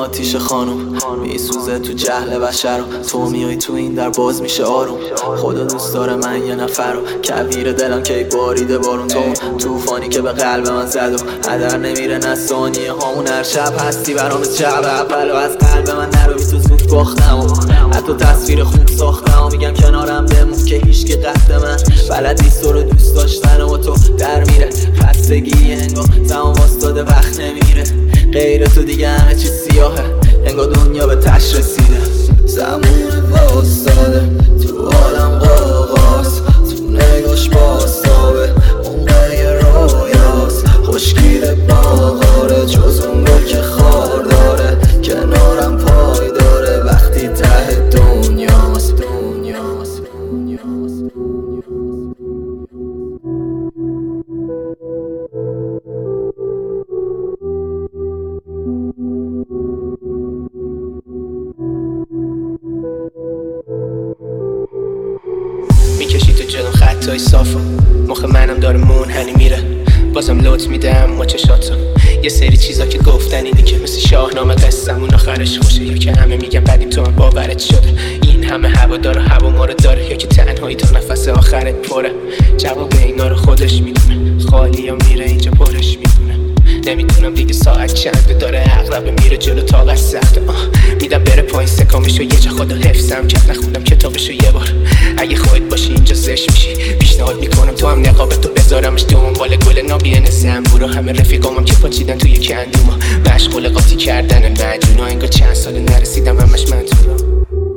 آتیش خانوم میسوزه تو جهل بشر. تو میای تو این در باز میشه آروم. خدا دوست داره من یه نفر رو کویر دلم که باریده بارون. تو توفانی که به قلب من زد و هدر نمیره نه ثانیه هامون. هر شب هستی برام شب اول و از قلب من نروی تو زود باختم و حتی تصویر خوب ساختم و میگم کنارم بمون که هیچ که قصد من بلد نیست تو رو دوست داشتن و تو در میره خستگی انگار زمان واستاده وقت نمیره. غیر تو دیگه همه چی سیاهه انگار دنیا به تش رسیده. زمان واستاده تو عالم قاقاست تو نگاش باستابه عمقه رویاست. خوشگیر باغاره جز اون گل که خار داره کنارم پای داره وقتی ته دنیاست. میکشی تو جلوم خطای صافو مخ منم داره منحنی میره. بازم لوت میدم ما چشاتو یه سری چیزا که گفتنی دیگه مثل شاهنامه قصه‌مون آخرش خوشه. یا که همه میگن بعدیم تو هم باورت شده این همه هوا داره هوا ما رو داره یا که تنهایی تا نفس آخرت پره. جواب اینا رو خودش میدونه خالی یا میره اینجا پرش میدونه. نمیدونم دیگه ساعت چنده داره عقرب میره جلو طاقت سخته. میدم بره پایین سکامشو یه جا خدا حفظم کرد نخوندم کتابشو یه بار. اگه خودت باشی اینجا زشت میشی پیشنهاد میکنم تو هم نقابتو بذارمش دنبال گل نابینه زنبورو. همه رفیقامم که پاچیدن توی کندوما مشغول قاطی کردن مجنونا انگار چند سال نرسیدم همش منظورم.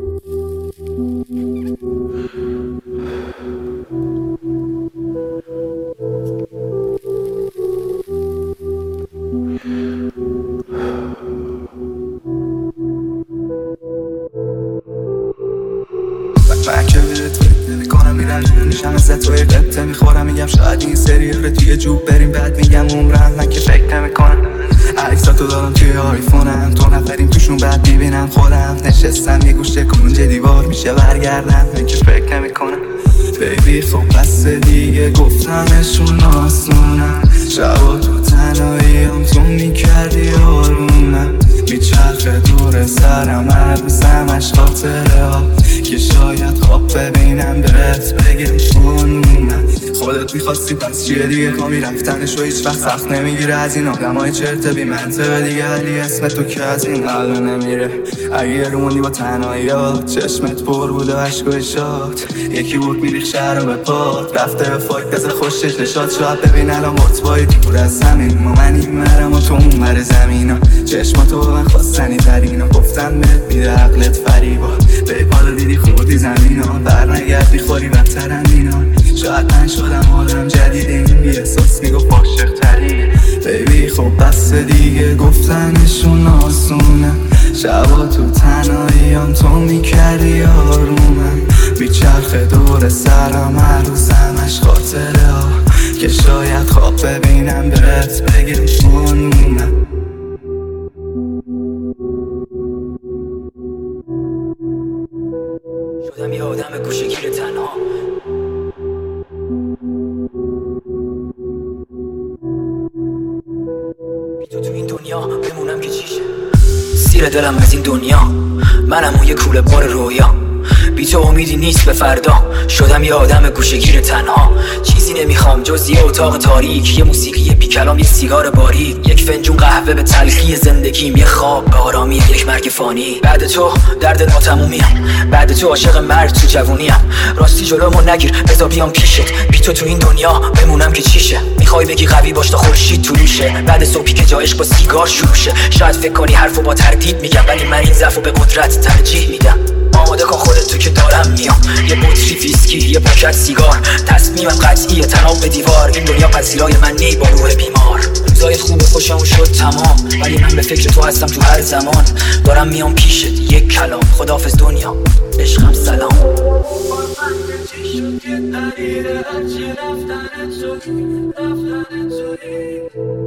من که بهت فکر نمی‌کنم میرم جون میشم ازت توی قبطه میخورم میگم شاید این سری رو توی جوب بریم بعد میگم عمرم من که فکر نمی‌کنم. عکساتو دارم توی آیفونم تو نفریم توشون بعد میبینم خودم نشستم یه گوشه کنج دیوار میشه برگردم من که فکر نمی‌کنم. بیبی خب بس دیگه گفتمشون آسونم شبا تو تنهاییم تو میکردی آرومم میچرخه دور سرم هر روزمش خاطره ها که شاید خواب ببینم بهت بگم خونومم. خودت میخواستی پس چیه دیگه کامی رفتنش و هیچ وقت سخت نمیگیره از این آدم های چرت بی منطقه دیگه علی اسم تو که از این قلب نمیره. اگه رو موندی با تنهایی ها چشمت پر بود و عشق و اشات یکی بود میریخ شهر رو به پات رفته به فایت بزه خوشش نشاد شاید ببین الان مرتبایی دور از زمین ما من این مرم و تو اون مر زمین ها چشماتو با من خواستنی ترین ها گفتن بهت میده عقلت فریبا بیپال دیدی خودی زمین ها برنگردی خوری بدترن اینا. شاید من شدم آدم جدید این بی احساس میگفت عاشق تری. بیبی خب بس دیگه گفتنشون آسونه شبا تو تنهاییم تو میکردی آرومم بیچرخه دور سرم هر روزمش خاطره ها که شاید خواب ببینم بهت بگم خونومم. شدم یه آدم گوشه‌گیر تنها بی تو این دنیا بمونم که چیشه. سیر دلم از این دنیا منم اون یه کوله بار رویا بی تو امیدی نیست به فردا. شدم یه آدم گوشه‌گیر تنها چیزی نمیخوام جز یه اتاق تاریک یه موسیقی بی کلام یه سیگار باریک یک فنجون قهوه به تلخی زندگیم یه خواب به آرامی یک مرگ فانی. بعد تو درد ناتمومیم بعد تو عاشق مرگ تو جوونیم راستی جلومو نگیر بذار بیام پیشت بی تو این دنیا بمونم که چیشه. میخوای بگی قوی باش تا خورشید طلوع شه بعد صبحی که جایش با سیگار شروع شه. شاید فکر کنی حرفو با تردید میگم ولی من این ضعفو به قدرت ترجیح میدم. آماده کن خودت تو که دارم میام یه بطری ویسکی یه پاکت سیگار تصمیمم قطعیه تناب به دیوار این دنیا پذیرای من نی با روح بیمار. روزای خوب خوشم شد تمام ولی من به فکر تو هستم تو هر زمان دارم میام پیشت یک کلام خداحافظ دنیا عشقم سلام. شد که قریره هرچی رفتنت شد